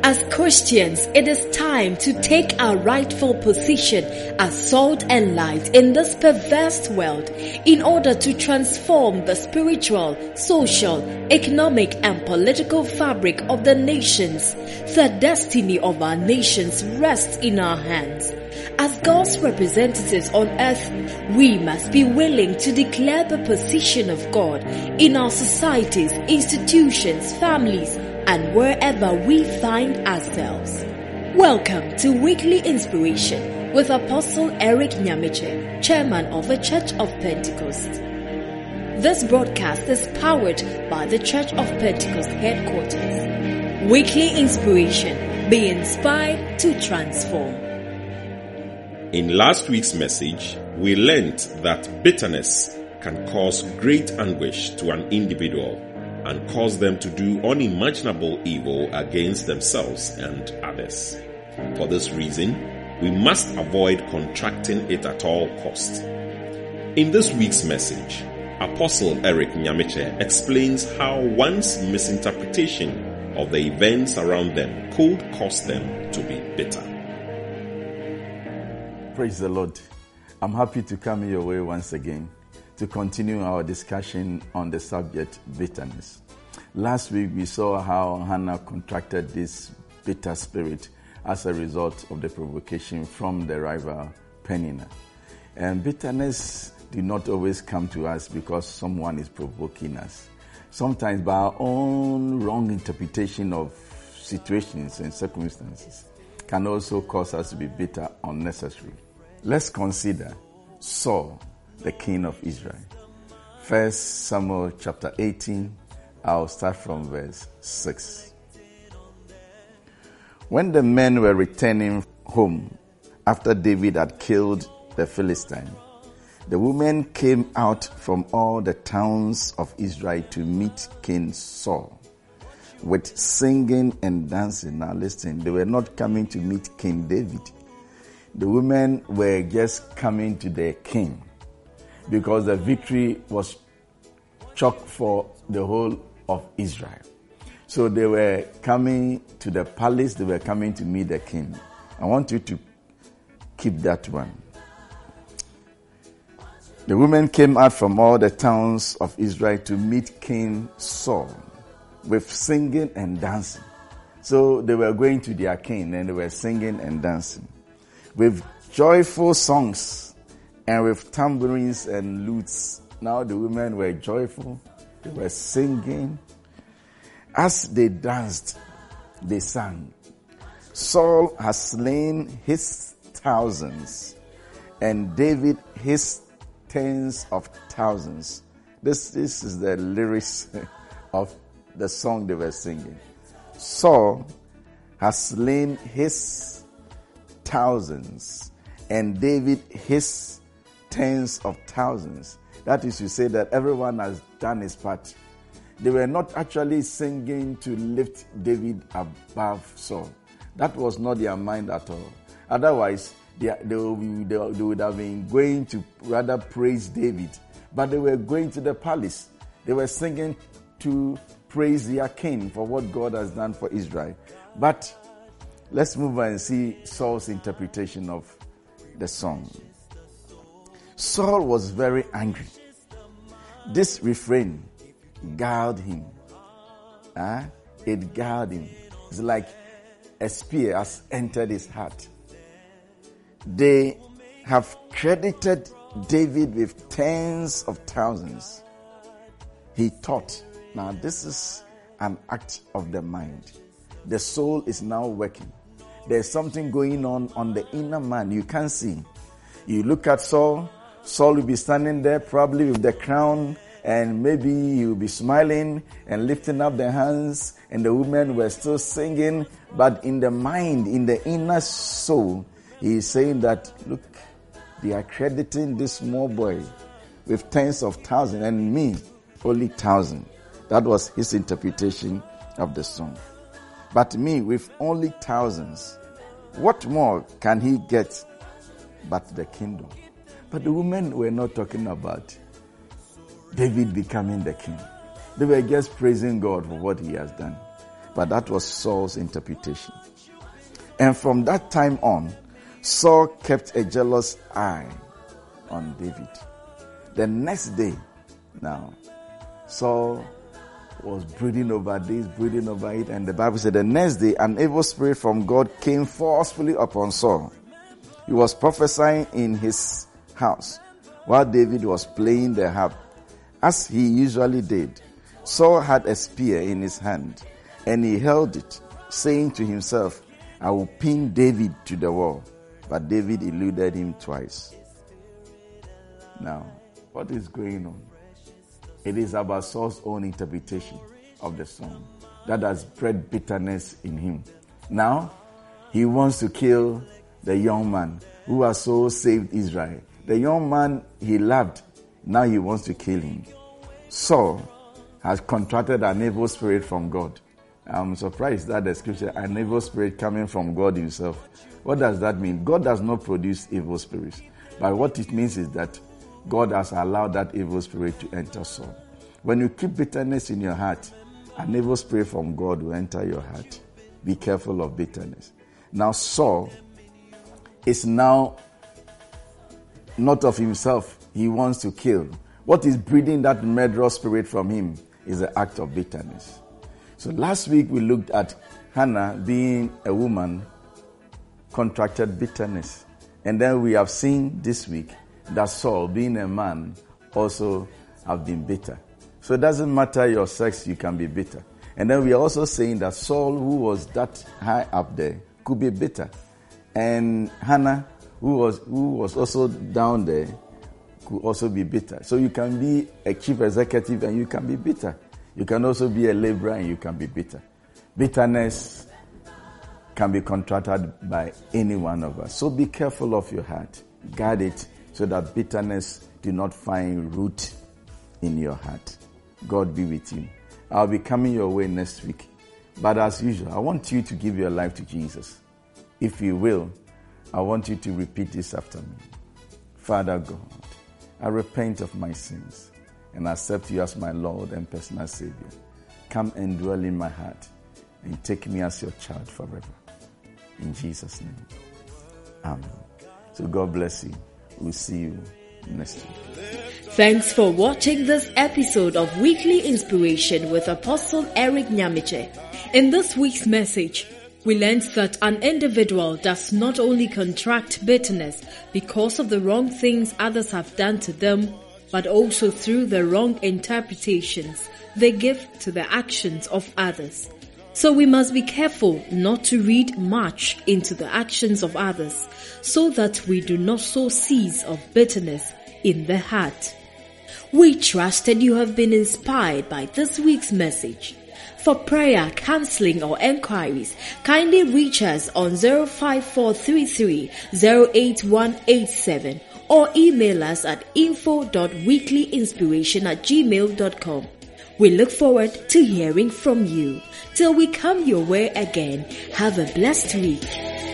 As Christians, it is time to take our rightful position as salt and light in this perverse world in order to transform the spiritual, social, economic and political fabric of the nations. The destiny of our nations rests in our hands. As God's representatives on earth, we must be willing to declare the position of God in our societies, institutions, families, and wherever we find ourselves. Welcome to Weekly Inspiration with Apostle Eric Nyamiche, Chairman of the Church of Pentecost. This broadcast is powered by the Church of Pentecost headquarters. Weekly Inspiration. Be inspired to transform. In last week's message, we learned that bitterness can cause great anguish to an individual and cause them to do unimaginable evil against themselves and others. For this reason, we must avoid contracting it at all costs. In this week's message, Apostle Eric Nyamiche explains how one's misinterpretation of the events around them could cause them to be bitter. Praise the Lord. I'm happy to come your way once again to continue our discussion on the subject bitterness. Last week we saw how Hannah contracted this bitter spirit as a result of the provocation from the rival Peninnah. And bitterness did not always come to us because someone is provoking us. Sometimes by our own wrong interpretation of situations and circumstances can also cause us to be bitter unnecessarily. Let's consider Saul, the king of Israel. 1 Samuel chapter 18, I'll start from verse 6. When the men were returning home after David had killed the Philistine, the women came out from all the towns of Israel to meet King Saul with singing and dancing. Now listen, they were not coming to meet King David. The women were just coming to their king because the victory was chalk for the whole of Israel. So they were coming to the palace, they were coming to meet the king. I want you to keep that one. The women came out from all the towns of Israel to meet King Saul with singing and dancing. So they were going to their king and they were singing and dancing with joyful songs and with tambourines and lutes. Now the women were joyful, they were singing. As they danced, they sang, Saul has slain his thousands and David his tens of thousands. This is the lyrics of the song they were singing. Saul has slain his thousands and David his tens of thousands. That is to say that everyone has done his part. They were not actually singing to lift David above Saul. That was not their mind at all. Otherwise, they would have been going to rather praise David. But they were going to the palace. They were singing to praise their king for what God has done for Israel. But let's move on and see Saul's interpretation of the song. Saul was very angry. This refrain galled him. It galled him. It's like a spear has entered his heart. They have credited David with tens of thousands. He thought, now this is an act of the mind. The soul is now working. There's something going on the inner man. You can't see. You look at Saul. Saul will be standing there probably with the crown, and maybe he will be smiling and lifting up the hands, and the women were still singing. But in the mind, in the inner soul, he is saying that, look, they are crediting this small boy with tens of thousands and me only 1,000. That was his interpretation of the song. But me with only thousands, what more can he get but the kingdom? But the women were not talking about David becoming the king. They were just praising God for what he has done. But that was Saul's interpretation. And from that time on, Saul kept a jealous eye on David. The next day, now, Saul was brooding over this, brooding over it, and the Bible said the next day an evil spirit from God came forcefully upon Saul. He was prophesying in his house while David was playing the harp, as he usually did. Saul had a spear in his hand, and he held it, saying to himself, I will pin David to the wall. But David eluded him twice. Now, what is going on? It is about Saul's own interpretation of the song that has bred bitterness in him. Now, he wants to kill the young man who has so saved Israel. The young man he loved, now he wants to kill him. Saul has contracted an evil spirit from God. I'm surprised that the scripture, an evil spirit coming from God himself. What does that mean? God does not produce evil spirits. But what it means is that God has allowed that evil spirit to enter Saul. When you keep bitterness in your heart, an evil spirit from God will enter your heart. Be careful of bitterness. Now Saul is now not of himself. He wants to kill. What is breeding that murderous spirit from him is the act of bitterness. So last week we looked at Hannah being a woman contracted bitterness. And then we have seen this week that Saul, being a man, also have been bitter. So it doesn't matter your sex, you can be bitter. And then we are also saying that Saul, who was that high up there, could be bitter. And Hannah, who was also down there, could also be bitter. So you can be a chief executive and you can be bitter. You can also be a laborer and you can be bitter. Bitterness can be contracted by any one of us. So be careful of your heart. Guard it so that bitterness do not find root in your heart. God be with you. I'll be coming your way next week. But as usual, I want you to give your life to Jesus. If you will, I want you to repeat this after me. Father God, I repent of my sins and accept you as my Lord and personal Savior. Come and dwell in my heart and take me as your child forever. In Jesus' name. Amen. So God bless you. We'll see you next week. Thanks for watching this episode of Weekly Inspiration with Apostle Eric Nyamiche. In this week's message, we learned that an individual does not only contract bitterness because of the wrong things others have done to them, but also through the wrong interpretations they give to the actions of others. So we must be careful not to read much into the actions of others, so that we do not sow seeds of bitterness in the heart. We trust that you have been inspired by this week's message. For prayer, counseling or enquiries, kindly reach us on 05433 08187 or email us at info.weeklyinspiration@gmail.com. We look forward to hearing from you. Till we come your way again, have a blessed week.